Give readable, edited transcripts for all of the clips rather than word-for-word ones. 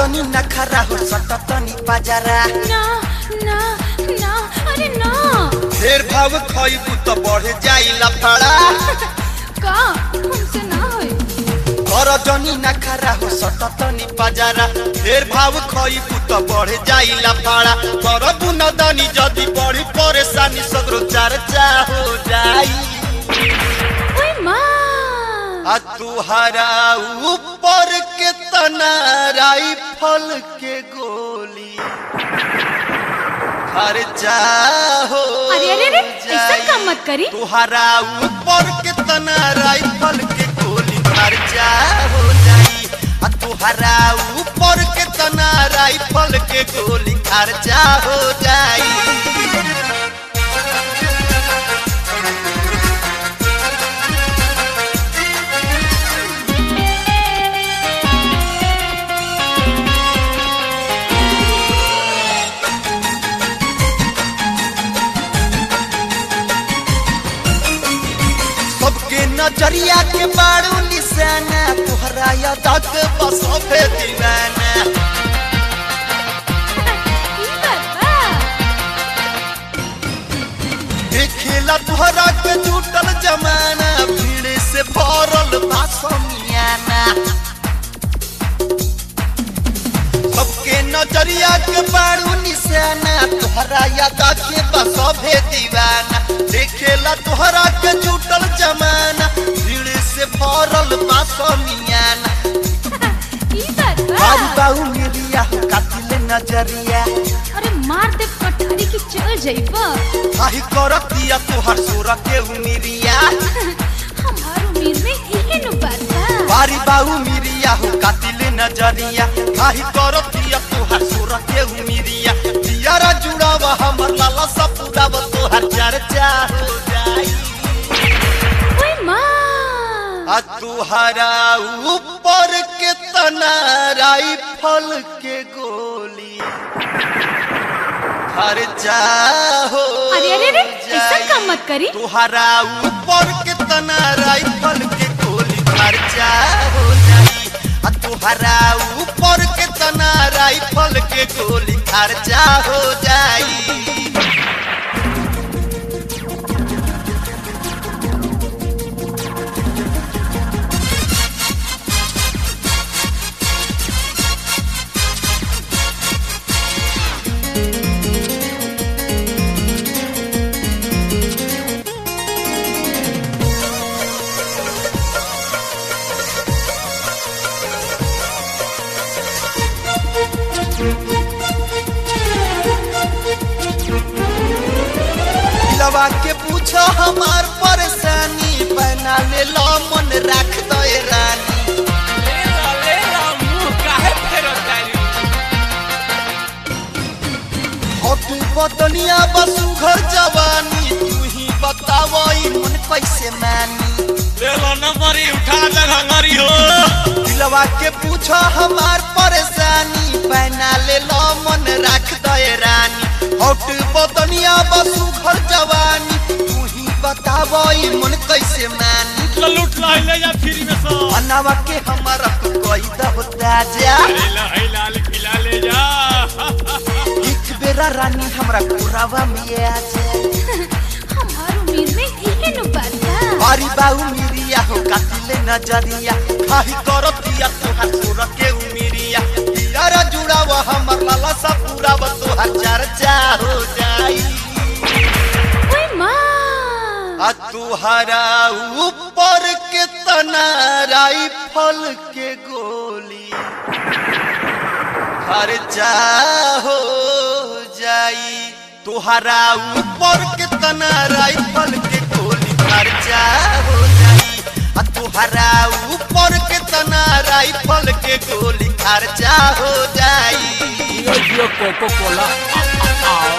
जनी नखरा हो सटतनी बाजारा ना ना ना अरे ना ढेर भाव खइबू तो बढ़ जाई लफड़ा का हमसे ना होई कर जनी नखरा हो सटतनी बाजारा ढेर भाव खइबू तो बढ़ जाई लफड़ा कर बुनदानी जदी बड़ी परेशानी सगरो चर्चा हो जाई ओए मां आ तुहरा ऊपर के तना राइफल के गोली खर्चा हो अरे अरे अरे ऐसा काम मत करी तुहरा ऊपर के तना राइफल के गोली खर्चा हो जाई आ तुहरा ऊपर के तना राइफल के गोली खर्चा हो जाई नजरिया के बारू निशाना तुहरा यादा के बसोफे दीवाना देखेला तुहरा के जुटल जमाना भीड़ से भरल बा समियाना सबके नजरिया के बारू निशाना तुहरा यादा के बसोफे दीवाना देखेला तुहरा के जुटल जमाना भीड़ से भरल बा समियाना बाबू बाबू मेरिया कातिले नजरिया अरे मार दे पठारी की चल जाइबा काहे करतिया तोहर सोरा के उमिरिया हमार उम्र में इहे नु बात बा बारी बाबू मेरिया हो कातिले नजरिया काहे करतिया तोहर सोरा के उमिरिया दियारा जुड़ावा हमर लाला सब पूरावा तोहर चर्चा हो जाई ओए मां आ तुहरा ऊपर के तना राइफल के गोली खर्चा हो अरे अरे अरे ऐसा काम मत करी तुहरा ऊपर के तना राइफल के गोली खर्चा हो जाई आ तुहरा ऊपर के तना राइफल के गोली खर्चा हो जाई लवा के पूछो हमार परेशानी बना ले लो मन रख दो रानी ले ला मुंह काहे फेरतारी हट बदनिया बसु घर जवानी तू ही बताओ मन कैसे मानी ले ला नंबरी उठा ले हंगरी हो लवा के पूछो हमार परेशानी बना ले लो मन रख दो रानी हट बदनिया बसु घर जवानी तू ही बताओ मन कैसे मानी लूट ले जा फ्री में सो अनावा के हमारा कोई दबता जा ले लाल खिला ले जा एक बेरा रानी हमरा कोरावा में आ जा हमार उम्र में इहे नु बात बा बारी बाऊ मिरिया हो कातिले नजरिया खाही करतिया तोहर सोर के उमिरिया यारा जुड़ावा हमर लाला सा पूरा तोहर चर्चा हो जाई ओए मां आ तुहरा ऊपर के तना राइफल के गोली खर्चा हो जाई तुहरा ऊपर के तना राइफल के गोली खर्चा हो जाई आ तुहरा ऊपर के तना राइफल के गोली खर्चा हो जाई जियो कोको कोला आओ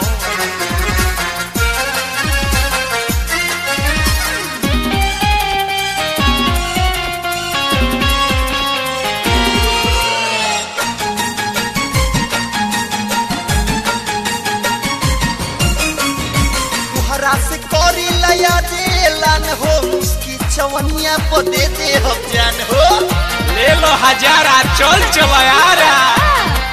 तुहरा से करी लया देलन हो मुस्की चवनिया पर दे दे हम जान हो ले लो हजारा चल चलो यारा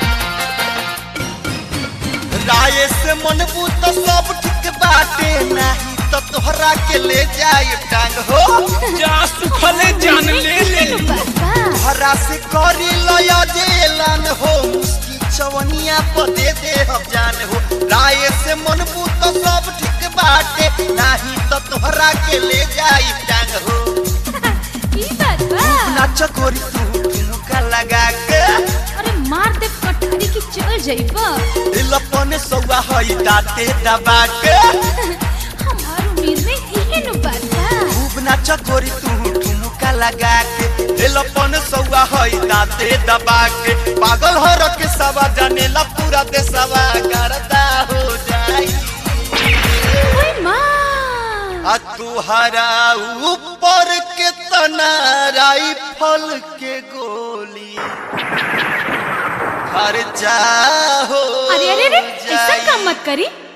से मनबू तो सब ठीक बाटे नहीं तो तोहरा के ले जाए टांग हो जा सुखले जान ले ले तोहरा से करी लया जेलन हो मुस्की चवनिया पर दे दे हम जान हो राय से मनबू तो सब ठीक बाटे नहीं तो तोहरा के ले जाए टांग हो ई बात बा नाच कोरी तू ठुमका लगा के अरे मार दे कटारी की चल जाइबा दिलपन सौआ हई दाते दबा के हमार उम्मीद में इहे नु बात बा खूब नाच कोरी तू ठुमका लगा के दिलपन सौआ हई दाते दबा के पागल हो रखे सवा जानेला पूरा देशवा करता हो जाई ओए मां आ तुहरा ऊपर के तना राइफल के गोली खर्चा हो अरे अरे अरे ऐसा काम मत करी